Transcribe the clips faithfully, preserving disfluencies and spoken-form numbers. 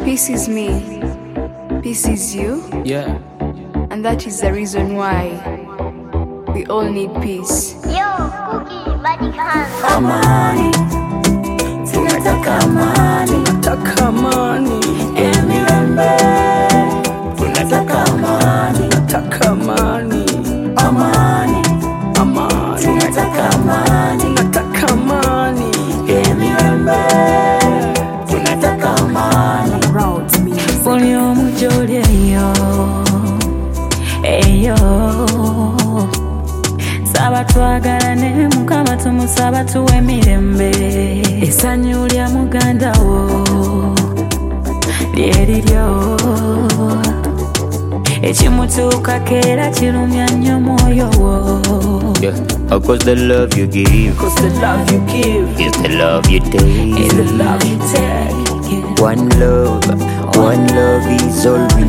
Peace is me, peace is you, Yeah. and that is the reason why we all need peace. Yo, Cookie, body hands. Amani, tunataka amani, Taka amani. emirembe. Tunataka amani, Taka amani. amani, Amani. tunataka amani, Taka amani. emirembe. Tunataka amani. Buli omu gy'oli eyo, eyo. Saba twagalane, Mukama tumusaba tuwe emirembe. Essanyu lya muganda wo lye liryo, ekimutuukako era kirumya nnyo mwoyo wo. Yeah, of course the love you give Cause the love you give is the love you take. is the love you take. One love, one love is all we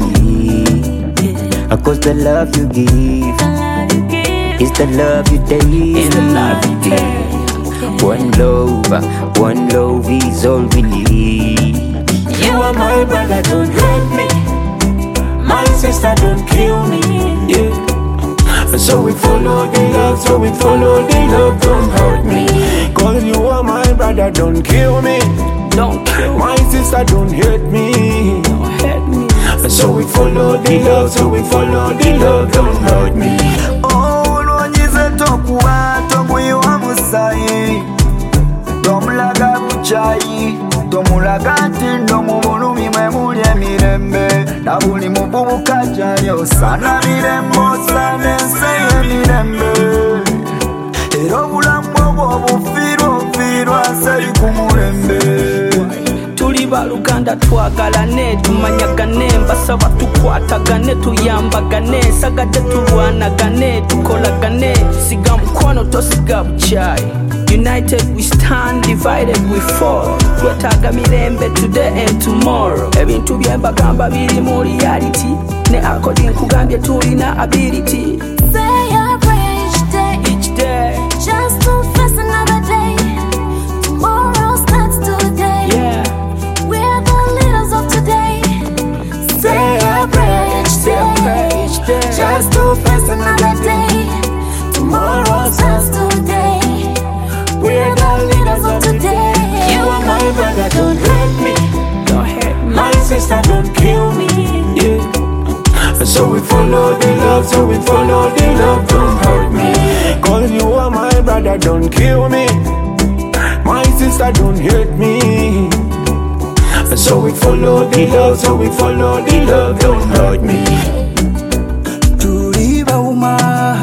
need. Of course the love you give is the love you take. Is the love you take. One love, one love is all we need. You are my brother, don't hurt me. My sister, don't kill me. Yeah. So we follow the love, so we follow the love, don't hurt me. Cause you are my brother, don't kill me. Don't kill me. My sister, don't hurt me. Don't hurt me. So we follow the love, so we follow the love, don't hurt me. Oh, lonyize tokuwa, tokuyiwa musayi. Tomulaga buchayi, tomulaga tindo mu bulumi mwe muli emirembe. Na buli muvubuka jayo sana mirembe, osana ensi y'emirembe. Era obulamu obwo obufiirwa ofiirwa nseri ku mulembe. Tuli baluganda twagalane, tumanyagane, mbasaba tukwatagane, tuyambagane, sagadde tulwanagane, tukolagane, siga mukwano tosiga buchayi. United we stand, divided we fall. Twetaaga mirembe today and tomorrow. Ebintu byembagamba biri mu reality, ne according nkugambye tulina ability. Say your prayer each day, Each day, just to face another day. Tomorrow starts today. yeah. We're the leaders of today. Say a prayer each Say a prayer day, each day. just to face another day. Tomorrow starts today. We're the leaders of today. You are my brother, don't hurt me. Don't hurt me. My sister, don't kill me. Yeah. So we follow the love, so we follow the love, don't hurt me. Cause you are my brother, don't kill me. My sister, don't hurt me. So we follow the love, so we follow the love, don't hurt me. Tuliba uma,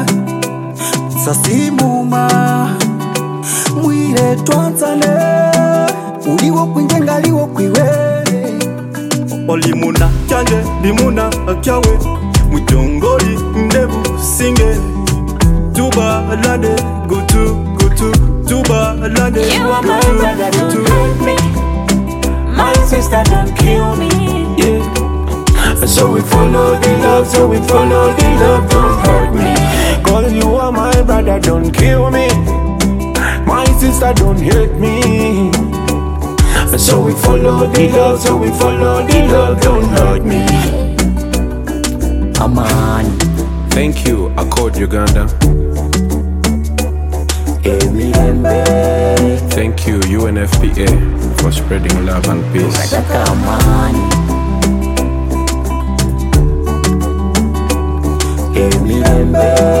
sasimuma, mwire twansane, uliwo kwinjenga liwo kwiwe. Olimuna kyanje limuna kyawe mujongoli ndebu singe tubalane gutu gutu tubalane You are my brother, don't hurt me. My sister, don't kill me. Yeah. So we follow the love, so we follow the love, don't hurt me. Cause you are my brother, don't kill me. My sister, don't hurt me. So we follow the love, so we follow the love, don't hurt me. Amani, Thank you, Accord Uganda. emirembe. Thank you, U N F P A, for spreading love and peace. Taka amani, emirembe.